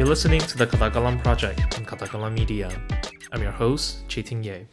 You're listening to the Katagalan Project on Katagalan Media. I'm your host, Cheting Ye.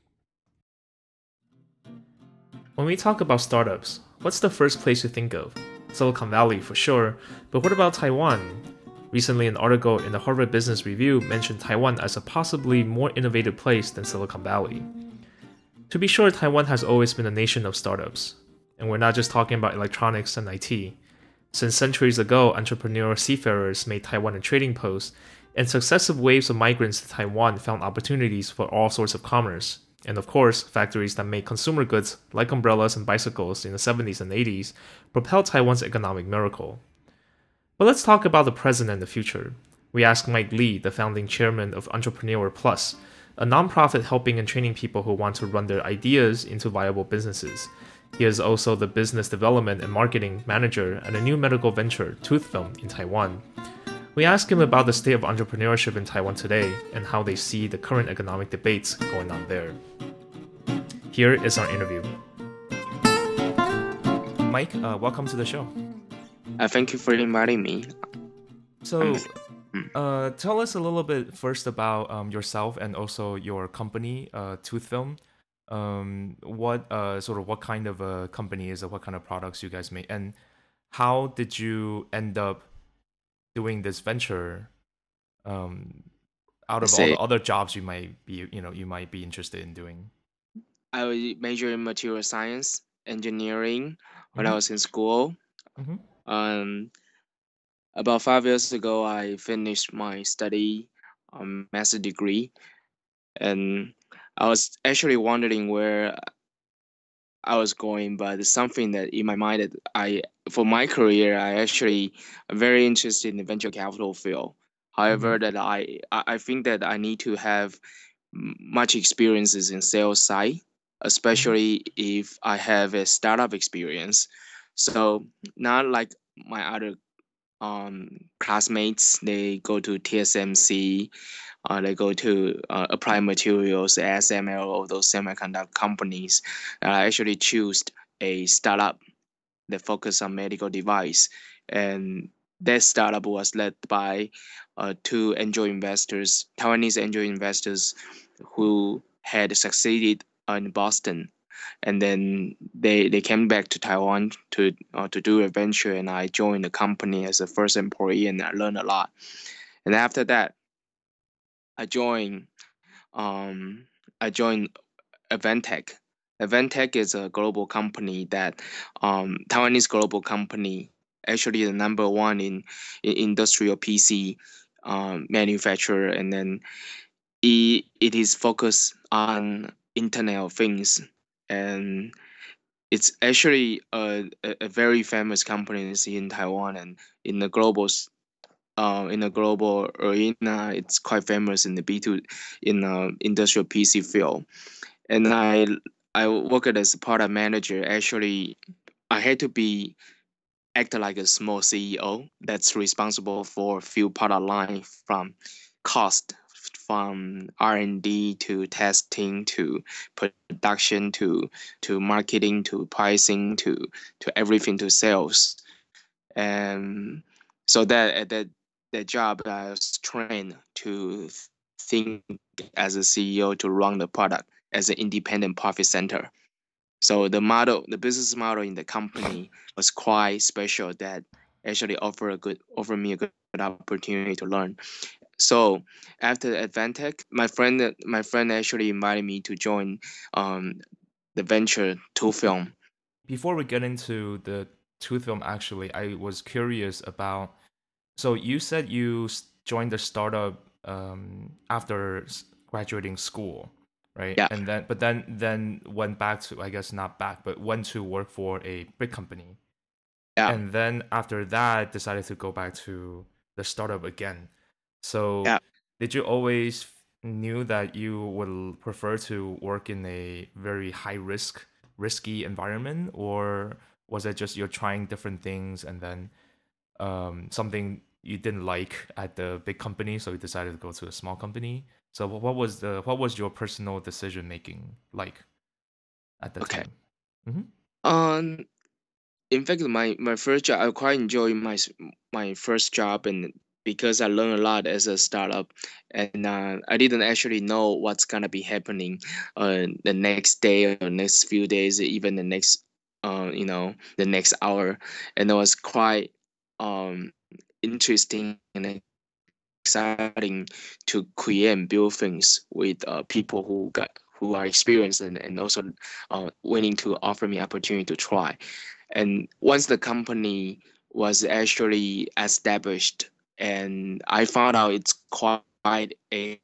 When we talk about startups, what's the first place you think of? Silicon Valley for sure, but what about Taiwan? Recently, an article in the Harvard Business Review mentioned Taiwan as a possibly more innovative place than Silicon Valley. To be sure, Taiwan has always been a nation of startups. And we're not just talking about electronics and IT. Since centuries ago, entrepreneurial seafarers made Taiwan a trading post, and successive waves of migrants to Taiwan found opportunities for all sorts of commerce. And of course, factories that made consumer goods like umbrellas and bicycles in the 70s and 80s propelled Taiwan's economic miracle. But let's talk about the present and the future. We asked Mike Lee, the founding chairman of Entrepreneur Plus, a nonprofit helping and training people who want to run their ideas into viable businesses. He is also the business development and marketing manager at a new medical venture, Toothfilm, in Taiwan. We asked him about the state of entrepreneurship in Taiwan today and how they see the current economic debates going on there. Here is our interview. Mike, welcome to the show. Thank you for inviting me. So, tell us a little bit first about yourself and also your company, Toothfilm. What kind of a company is it? What kind of products you guys make, and how did you end up doing this venture? Out of all the other jobs you might be interested in doing. I majored in material science, engineering when I Mhm. was in school. Mhm. About 5 years ago, I finished my study, master degree, and I was actually wondering where I was going, but it's something that in my mind that for my career, I actually am very interested in the venture capital field. However, Mhm. that I think that I need to have much experiences in sales side, Mhm. especially if I have a startup experience. So not like my other classmates, they go to TSMC, they go to Applied Materials, SML, all those semiconductor companies. I actually choose a startup that focus on medical device, and that startup was led by two angel investors, Taiwanese angel investors, who had succeeded in Boston, and then they came back to Taiwan to do a venture, and I joined the company as a first employee, and I learned a lot. And after that, I joined um I joined Advantech. Advantech is a global company that Taiwanese global company, actually the number one in industrial PC manufacturer, and then it is focused on Internet of Things, and it's actually a very famous company in Taiwan, and in the in the global arena, it's quite famous in the B2 in industrial PC field. And I worked as a product manager. Actually, I had to be act like a small CEO that's responsible for a few product lines, from cost, from R&D to testing to production to marketing to pricing to everything, to sales. And so that job, I was trained to think as a CEO, to run the product as an independent profit center. So the business model in the company was quite special, that actually offer me a good opportunity to learn. So after Advantech, my friend actually invited me to join um, the venture Toothfilm. Before we get into the Toothfilm, actually, I was curious about. So you said you joined the startup after graduating school, right? Yeah, And then went back to, I guess not back, but went to work for a big company. yeah, And then after that, decided to go back to the startup again. So yeah. did you always knew that you would prefer to work in a very risky environment, or was it just you're trying different things and then something you didn't like at the big company, so you decided to go to a small company? So what was your personal decision making like at the Okay. time? Mm-hmm. Um, in fact, my first job, I quite enjoy my first job, and because I learned a lot as a startup, and I didn't actually know what's gonna be happening the next day or next few days, even the next the next hour, and it was quite um interesting and exciting to create and build things with people who are experienced and also willing to offer me opportunity to try. And once the company was actually established, and I found out it's quite a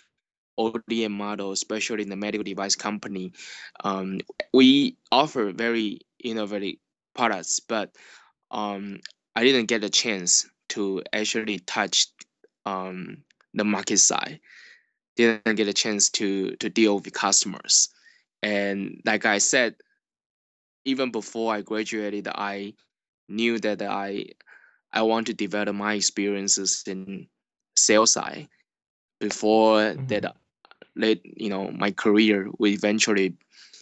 ODM model, especially in the medical device company. Um, we offer very innovative products, but um, I didn't get a chance to actually touch um, the market side. Didn't get a chance to deal with customers. And like I said, even before I graduated, I knew that I want to develop my experiences in sales side before Mm-hmm. that. Let my career will eventually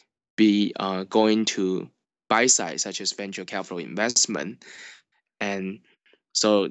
be going to buy side, such as venture capital investment. And so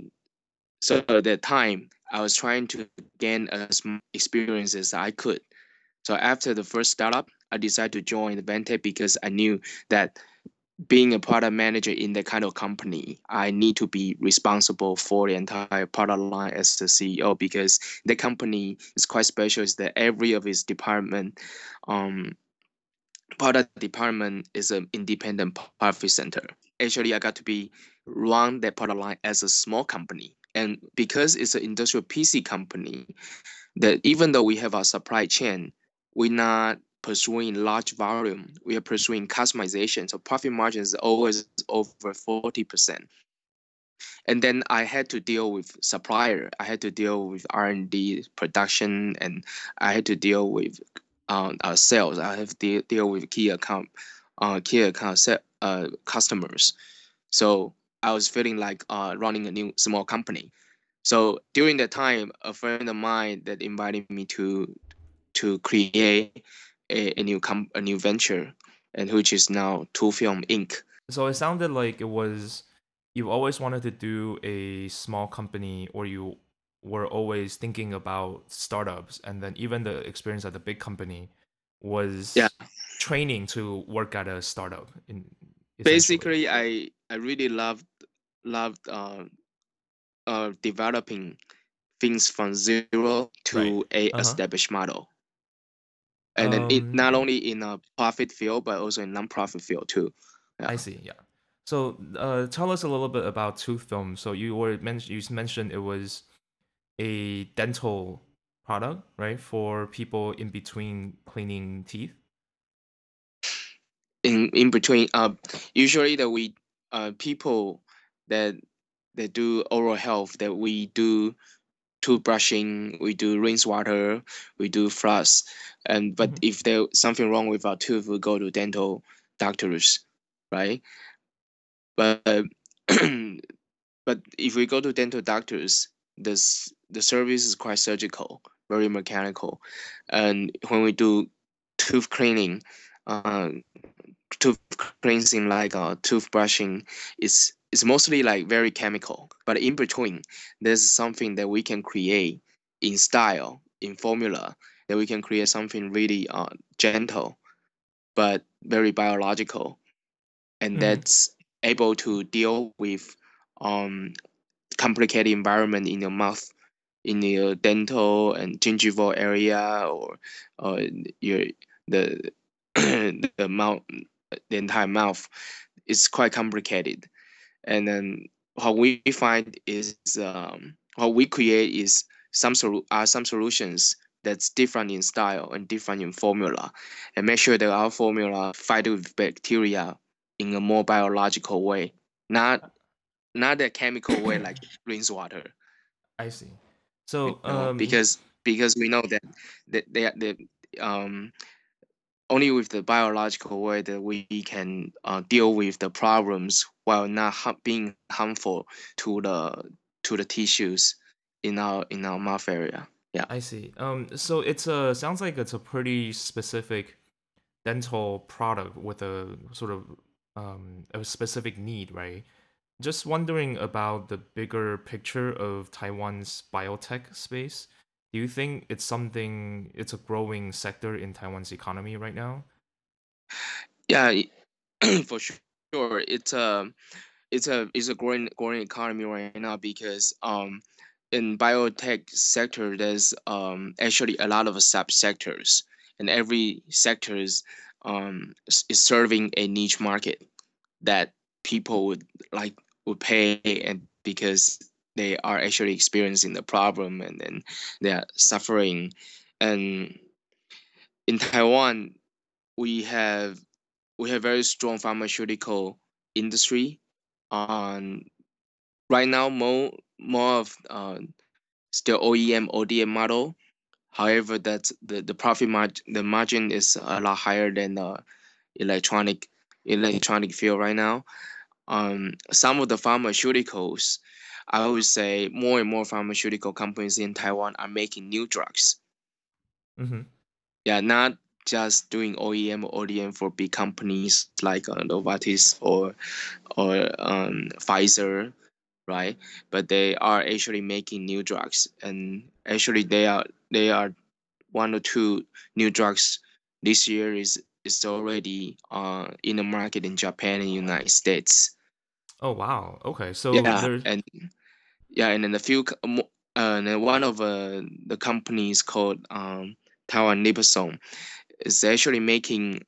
at that time, I was trying to gain as much experience as I could. So after the first startup, I decided to join the Ventec because I knew that being a product manager in that kind of company, I need to be responsible for the entire product line as the CEO, because the company is quite special. Is that every of its department, um, product department is an independent profit center. Actually, I got to be run that product line as a small company, and because it's an industrial PC company, that even though we have a supply chain, we're not pursuing large volume. We are pursuing customization. So profit margin is always over 40%. And then I had to deal with supplier. I had to deal with R&D production, and I had to deal with sales. I have to deal with key account customers. So I was feeling like running a new small company. So during that time, a friend of mine that invited me to create a new venture, and which is now Two Film Inc. So it sounded like it was you always wanted to do a small company, or you were always thinking about startups, and then even the experience at the big company Yeah, was training to work at a startup in essentially. basically, I really loved developing things from zero Right. to a Uh-huh. established model, and then it Um not only in a profit field but also in non-profit field too. I Yeah. see, yeah. So tell us a little bit about Tooth Film. So you mentioned it was a dental product, right, for people in between cleaning teeth. In between, usually that we people that do oral health, that we do toothbrushing, we do rinse water, we do floss, and but Mhm. if there's something wrong with our tooth, we go to dental doctors, right? But but if we go to dental doctors, the service is quite surgical, very mechanical, and when we do tooth cleaning, uh, tooth cleansing like toothbrushing is mostly like very chemical. But in between, there's something that we can create in style, in formula, that we can create something really gentle but very biological, and Mhm. that's able to deal with um complicated environment in your mouth, in your dental and gingival area, or your the the mouth, the entire mouth is quite complicated. And then what we find is what we create is some solutions that's different in style and different in formula, and make sure that our formula fight with bacteria in a more biological way, not a chemical way like rinse water. I see. So Because we know that they um only with the biological way that we can deal with the problems while not being harmful to the tissues in our mouth area. Yeah. I see. So it's a sounds like it's a pretty specific dental product with a sort of a specific need, right? just wondering about the bigger picture of Taiwan's biotech space. Do you think it's a growing sector in Taiwan's economy right now? Yeah, for sure. It's a growing economy right now because in biotech sector there's actually a lot of subsectors, and every sector is serving a niche market that people would pay, and because they are actually experiencing the problem, and then they are suffering. And in Taiwan we have very strong pharmaceutical industry. On right now, more of still OEM ODM model. However, that's the profit margin. The margin is a lot higher than the electronic electronic field right now. Some of the pharmaceuticals, I would say more and more pharmaceutical companies in Taiwan are making new drugs. Mm-hmm. Yeah, not just doing OEM or ODM for big companies like Novartis or Pfizer, right? But they are actually making new drugs, and actually they are one or two new drugs this year is already in the market in Japan and United States. Oh wow. Okay. So Yeah, there's and and then and then one of the companies called Taiwan Liposome is actually making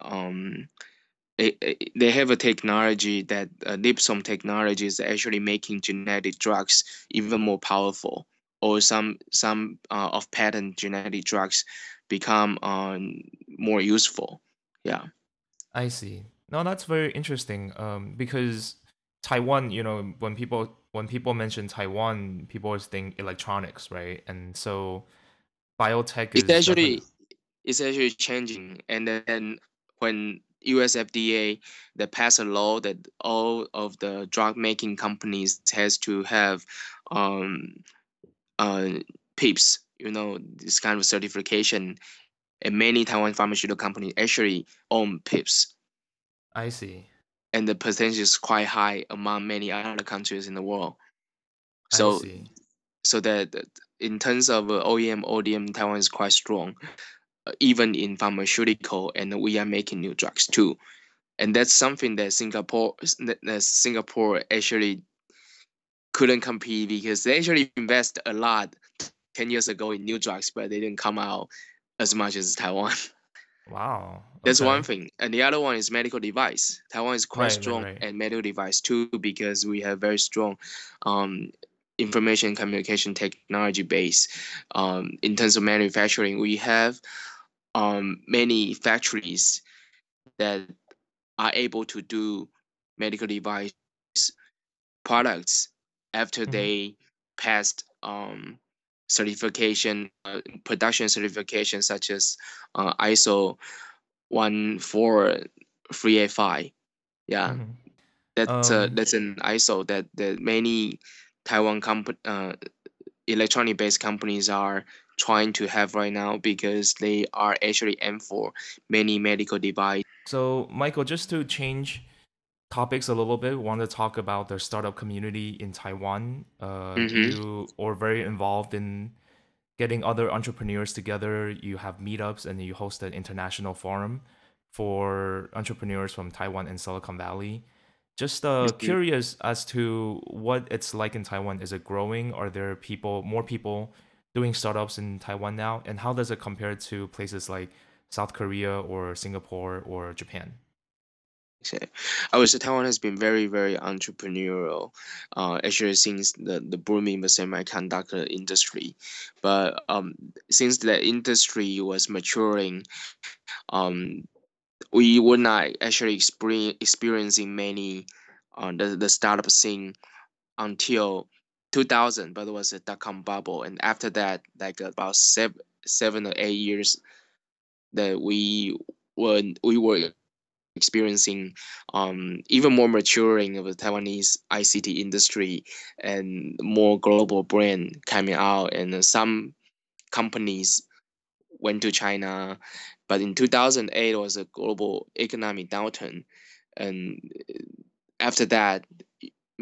they have a technology that Lipsome technology is actually making genetic drugs even more powerful, or some of patent genetic drugs become more useful. Yeah, I see. No, that's very interesting. Because Taiwan, when people mention Taiwan, people always think electronics, right? And so biotech it's is definitely. actually it's actually changing. And then when US FDA they pass a law that all of the drug making companies has to have um, uh, PIPs, this kind of certification, and many Taiwan pharmaceutical companies actually own PIPs, I see. and the percentage is quite high among many other countries in the world. I So, see. that in terms of OEM, ODM, Taiwan is quite strong, even in pharmaceutical, and we are making new drugs too. And that's something that Singapore actually couldn't compete because they actually invest a lot 10 years ago in new drugs, but they didn't come out as much as Taiwan. Wow. That's one Okay. thing. And the other one is medical device. Taiwan is quite Right, right, strong right. at medical device too because we have very strong um, information communication technology base. In terms of manufacturing, we have many factories that are able to do medical device products after Hmm. they passed certification, production certification such as ISO 14385. Yeah, Hmm. that's an ISO that many Taiwan electronic based companies are trying to have right now because they are actually aimed for many medical device. So, Michael, just to change topics a little bit, want to talk about the startup community in Taiwan. Mm-hmm. You are very involved in getting other entrepreneurs together. You have meetups and you host an international forum for entrepreneurs from Taiwan and Silicon Valley. Just curious as to what it's like in Taiwan. Is it growing? Are there more people doing startups in Taiwan now? And how does it compare to places like South Korea or Singapore or Japan? Okay. I would say Taiwan has been very, very entrepreneurial, actually since the booming the semiconductor industry. But since the industry was maturing, um, we were not actually experiencing many the startup scene until 2000, but it was a dot-com bubble. And after that, like about 7 or 8 years, that we were experiencing even more maturing of the Taiwanese ICT industry and more global brand coming out, and some companies went to China. But in 2008 was a global economic downturn, and after that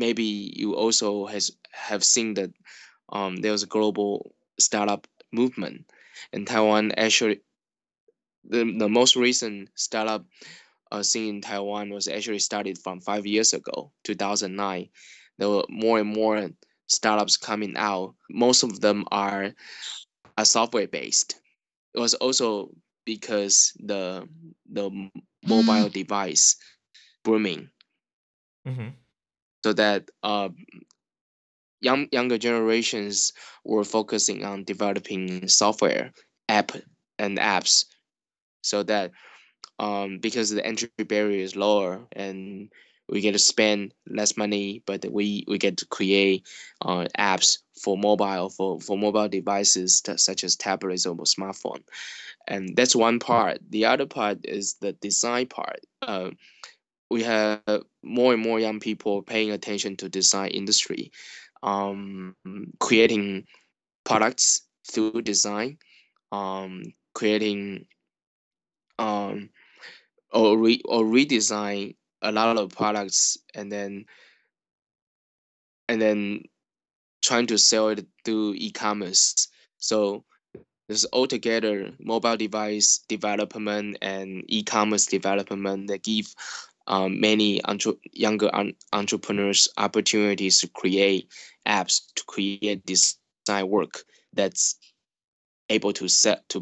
maybe you also have seen that there's a global startup movement in Taiwan. Actually, the most recent startup scene in Taiwan was actually started from 5 years ago, 2009. There were more and more startups coming out. Most of them are software based. It was also because the mobile device booming, Mm-hmm. so that younger generations were focusing on developing software app and apps, so that because the entry barrier is lower and we get to spend less money, but we get to create apps for mobile devices such as tablets or smartphone. And that's one part. The other part is the design part. We have more and more young people paying attention to design industry, um, creating products through design, creating um, or redesign a lot of products, and then trying to sell it through e-commerce. So there's altogether mobile device development and e-commerce development that give many younger entrepreneurs opportunities to create apps, to create design work that's able to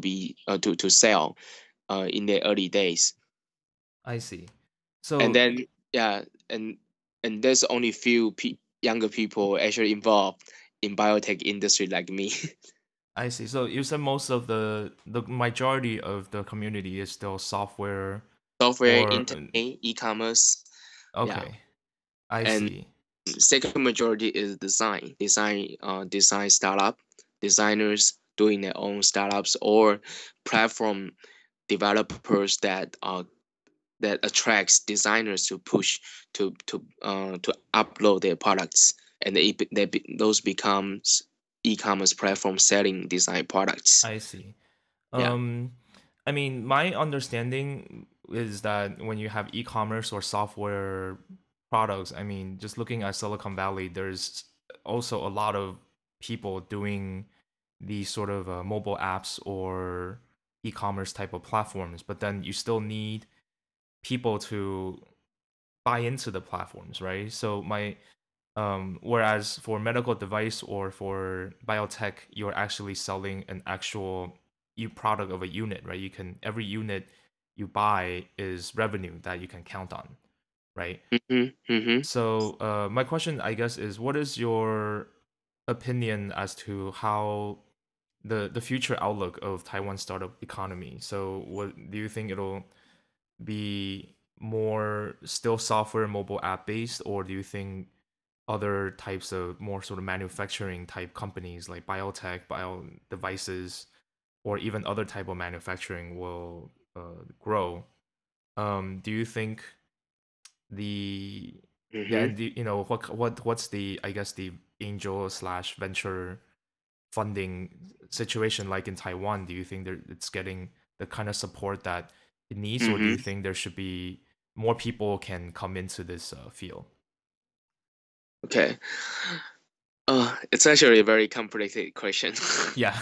sell in the early days. I see. And So then yeah, and there's only few younger people actually involved in biotech industry like me. I see. So you said most of the majority of the community is still software Software, or internet, e-commerce, yeah. okay. I And see. second majority is design startup, designers doing their own startups, or platform developers that attracts designers to push to upload their products, and those becomes e-commerce platform selling design products. I see. Yeah. Um, I mean, my understanding is that when you have e-commerce or software products, I mean, just looking at Silicon Valley, there's also a lot of people doing these sort of mobile apps or e-commerce type of platforms, but then you still need people to buy into the platforms, right? So my whereas for medical device or for biotech, you're actually selling an actual product of a unit, right? You can every unit you buy is revenue that you can count on, right? Mm-hmm, mm-hmm, So my question, I guess, is what is your opinion as to how the future outlook of Taiwan startup economy? So what do you think it'll be more still software mobile app based, or do you think other types of more sort of manufacturing type companies like biotech, bio devices, or even other type of manufacturing will grow? Do you think the yeah, mm-hmm. and what's the I guess the angel slash venture funding situation like in Taiwan? Do you think it's getting the kind of support that it needs, or do you Mm-hmm. think there should be more people can come into this field? Okay. It's actually a very complicated question. Yeah.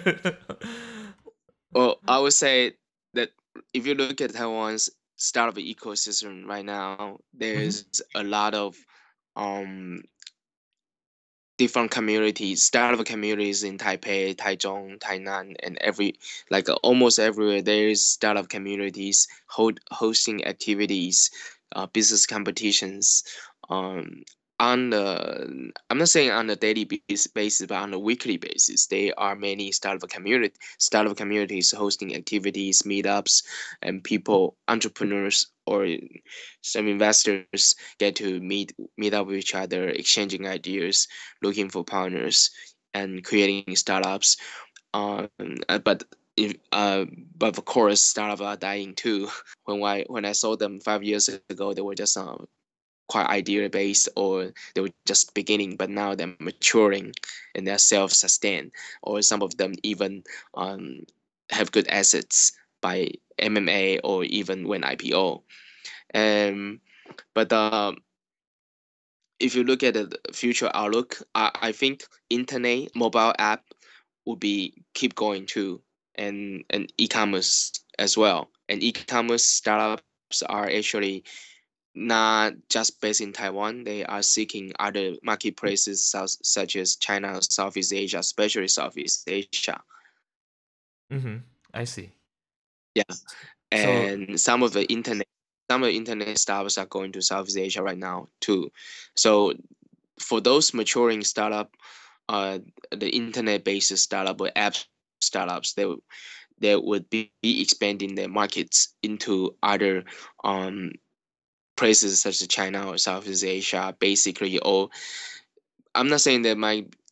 Well, I would say that if you look at Taiwan's startup ecosystem right now, Hmm. there's a lot of um different communities, startup communities in Taipei, Taichung, Tainan, and almost everywhere there is startup communities hosting activities, business competitions, um, on the I'm not saying on a daily basis, but on a weekly basis. There are many startup communities hosting activities, meetups, and people, entrepreneurs or some investors get to meet up with each other, exchanging ideas, looking for partners, and creating startups. Um, uh, but if, uh, but of course, startups are dying too. When I saw them 5 years ago, they were just quite idea based, or they were just beginning. But now they're maturing and they're self-sustained, or some of them even um, have good assets by MMA or even when IPO. Um, but if you look at the future outlook, I think internet mobile app will be keep going too, and e-commerce as well. And e-commerce startups are actually not just based in Taiwan. They are seeking other marketplaces such as China, Southeast Asia, especially Southeast Asia. Mm-hmm. I see. Yeah, So and some of the internet startups are going to Southeast Asia right now too. So for those maturing startup, uh, the internet-based startup or app startups, they would be expanding their markets into other places such as China or Southeast Asia, basically. Or I'm not saying that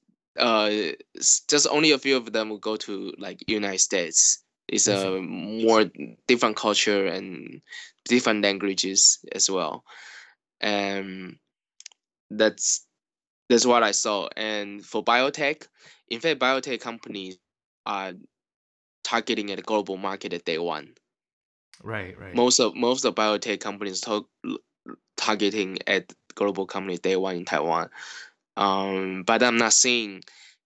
just only a few of them will go to like United States. It's I a see. more different culture and different languages as well. And that's that's what I saw. And for biotech, in fact, biotech companies are targeting at the global market at day one. Right, right. Most of biotech companies targeting at global companies day one in Taiwan. But I'm not seeing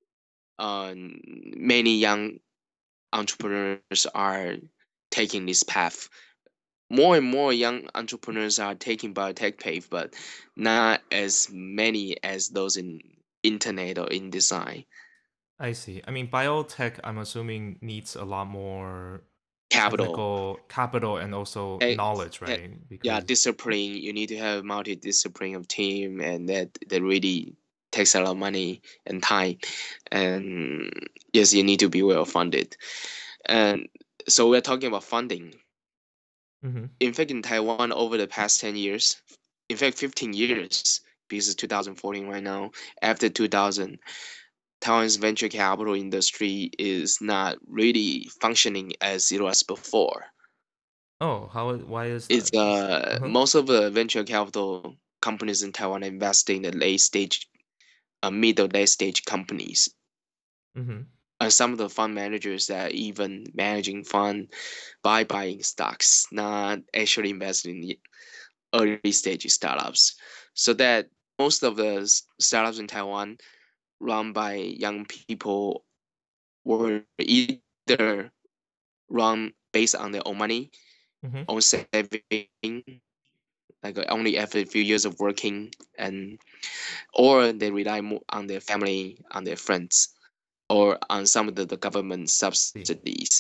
many young entrepreneurs are taking this path. More and more young entrepreneurs are taking biotech path, but not as many as those in internet or in design. I see. I mean, biotech, I'm assuming, needs a lot more Capital. technical capital and also Eh, knowledge, eh, right? yeah, Because discipline. You need to have multidiscipline of team, and that really takes a lot of money and time. And yes, you need to be well funded. And so we're talking about funding. hmm In fact, in Taiwan, over the past 10 years, in fact, 15 years, because it's 2014 right now. After 2000, Taiwan's venture capital industry is not really functioning as it was before. oh, why is It's that? Uh-huh. most of the venture capital companies in Taiwan are investing in the late stage, middle late stage companies. hmm And some of the fund managers are even managing fund by buying stocks, not actually investing in early stage startups. So that most of the startups in Taiwan run by young people were either run based on their own money, hmm own saving, like only after a few years of working, and or they rely more on their family, on their friends, or on some of the government See. subsidies.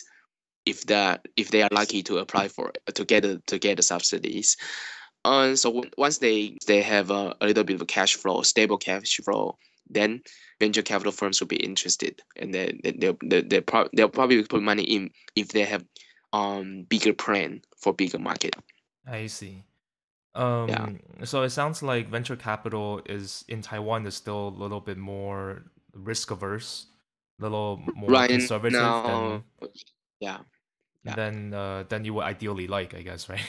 If they are lucky to apply for it, to get the subsidies. So once they have a little bit of cash flow, stable cash flow, then venture capital firms will be interested, and they'll probably put money in if they have bigger plan for bigger market. I see. Yeah, So it sounds like venture capital is in Taiwan is still a little bit more risk averse, a little more right conservative now, yeah, yeah, than you would ideally like, I guess, right?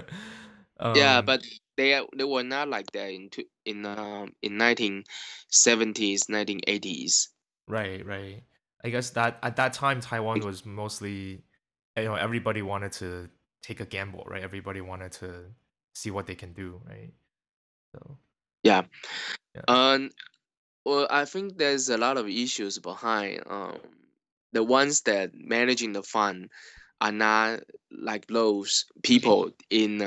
yeah. um, But they were not like that in 1970s, 1980s. right, right. I guess that at that time Taiwan was mostly, everybody wanted to take a gamble, right? Everybody wanted to see what they can do, right? So Yeah. yeah. Um, well, I think there's a lot of issues behind. The ones that managing the fund are not like those people in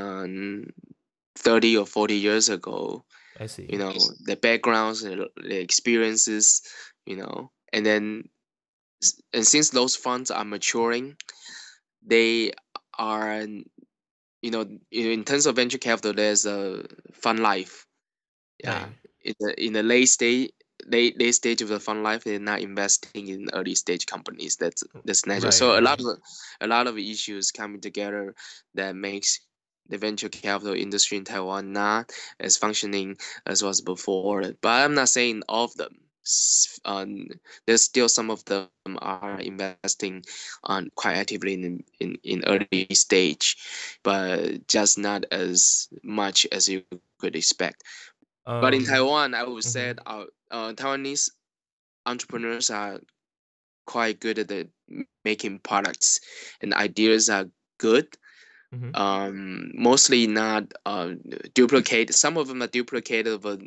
30 or 40 years ago. I You see. know, the backgrounds, the experiences, and then and since those funds are maturing, they are, in terms of venture capital, there's a fund life. Yeah, Right. in the late stage of the fund life, they're not investing in early stage companies. That's natural. Right, So right. a lot of issues coming together that makes the venture capital industry in Taiwan not as functioning as was before. But I'm not saying all of them. There's still some of them are investing on quite actively in early stage, but just not as much as you could expect. But in Um Taiwan, I would say mhm. our Taiwanese entrepreneurs are quite good at making products, and ideas are good. Mhm. Mostly not duplicate. Some of them are duplicated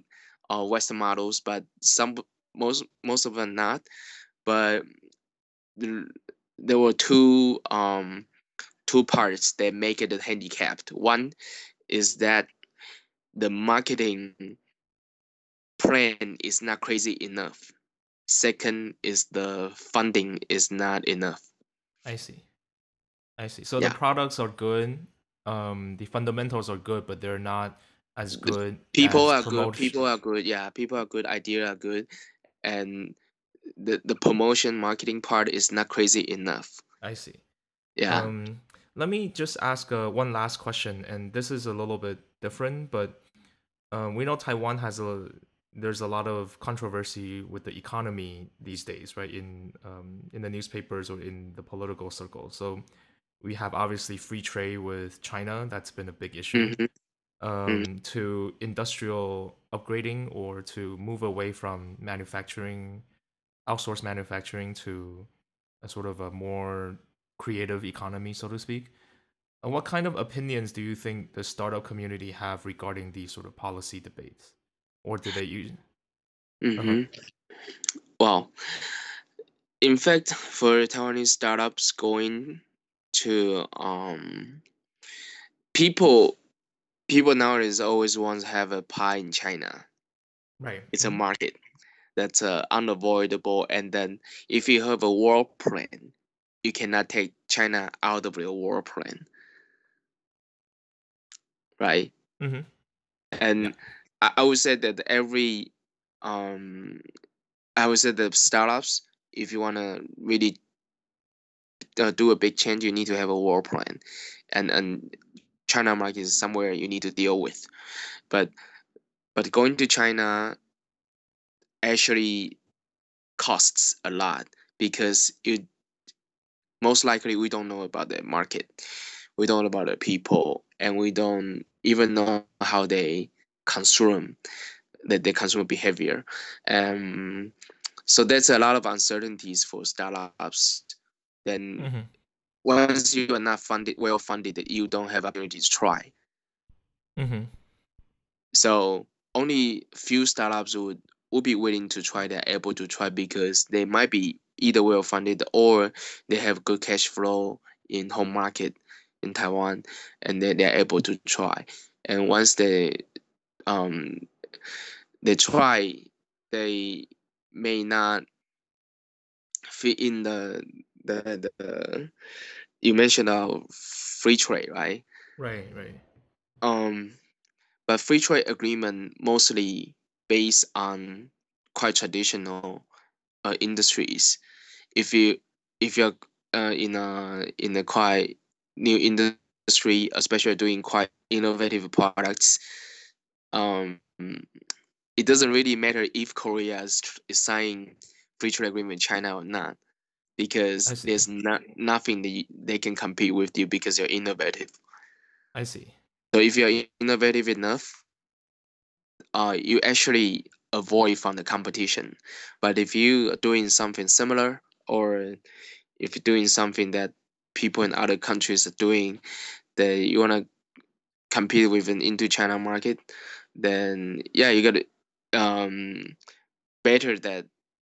Western models, but most of them not. But there, there were two parts that make it handicapped. One is that the marketing plan is not crazy enough. Second is the funding is not enough. I see. I see. So the Yeah, products are good. The fundamentals are good, but they're not as good people as are good. promotion. People are good. Yeah, people are good. Idea are good, and the promotion marketing part is not crazy enough. I see. Yeah. Um, Let me just ask one last question, and this is a little bit different, but we know Taiwan has a there's a lot of controversy with the economy these days, right? In the newspapers or in the political circle. So we have obviously free trade with China. That's been a big issue. Mm-hmm. Mm-hmm. To industrial upgrading or to move away from manufacturing, outsource manufacturing to a sort of a more creative economy, so to speak. And what kind of opinions do you think the startup community have regarding these sort of policy debates? Or do they use? Uh-huh. Mm-hmm. Well, in fact, for Taiwanese startups going to people people nowadays always want to have a pie in China. Right. It's a market that's unavoidable, and then if you have a world plan, you cannot take China out of your world plan, right? Mm-hmm. Yeah. And I would say that um I would say the startups, if you want to really do a big change, you need to have a world plan, and China market is somewhere you need to deal with. But going to China actually costs a lot because you most likely we don't know about the market, we don't know about the people, and we don't even know how they consume the consumer behavior. Um, so there's a lot of uncertainties for startups. Then Mm-hmm. once you are not well funded, you don't have opportunities to try. Mm-hmm. So only few startups would be willing to try. They're able to try because they might be either well funded or they have good cash flow in home market in Taiwan, and they're able to try. And once um they try, they may not fit in the you mentioned free trade, right? Right, right. Um, but free trade agreement mostly based on quite traditional industries. If you if you're in a quite new industry, especially doing quite innovative products, um, it doesn't really matter if Korea is signing free trade agreement with China or not, I because see. there's nothing that they can compete with you because you're innovative. I see. So if you're innovative enough, you actually avoid from the competition. But if you are doing something similar, or if you're doing something that people in other countries are doing, that you want to compete with an into China market, then yeah, you got to better that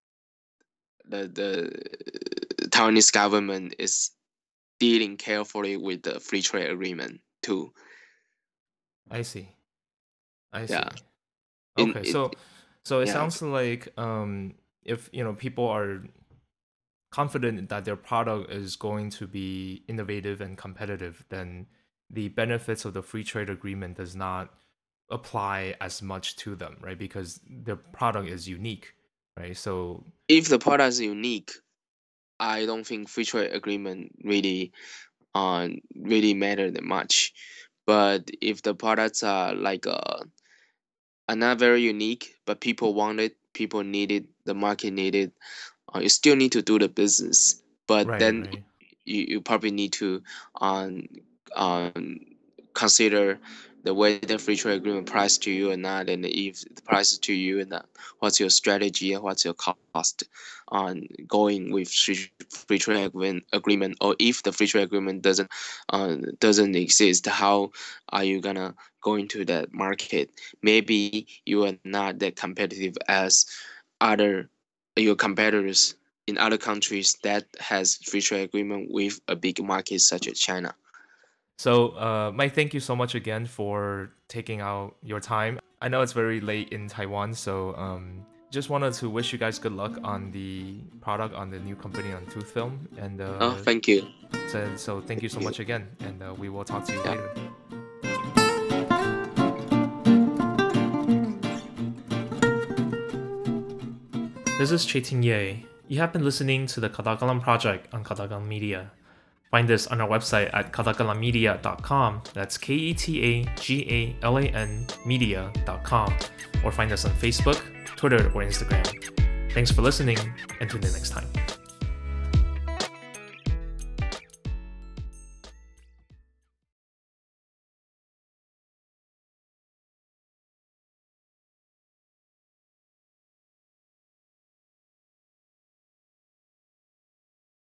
the Taiwanese government is dealing carefully with the free trade agreement too. I see. I Yeah. see. In Okay, it. so it Yeah. sounds like if people are confident that their product is going to be innovative and competitive, then the benefits of the free trade agreement does not apply as much to them, right? Because their product is unique, right? So If the product is unique, I don't think free trade agreement really matter that much. But if the products are not very unique, but people want it, people need it, the market need it, you still need to do the business. But right, then right. you probably need to um, um, consider the way the free trade agreement price to you or not, and if the price to you and what's your strategy and what's your cost on going with free trade agreement, or if the free trade agreement doesn't exist, how are you gonna go into that market? Maybe you are not that competitive as other your competitors in other countries that has free trade agreement with a big market such as China. So, Mike, thank you so much again for taking out your time. I know it's very late in Taiwan, so just wanted to wish you guys good luck on the product, on the new company on Tooth Film. And Thank you. so thank you so much again, and we will talk to you later. This is Chaitin Ye. You have been listening to the Kadagalan Project on Kadagalan Media. Find us on our website at kadagalanmedia.com. That's KETAGALAN media.com. Or find us on Facebook, Twitter, or Instagram. Thanks for listening, and tune in next time.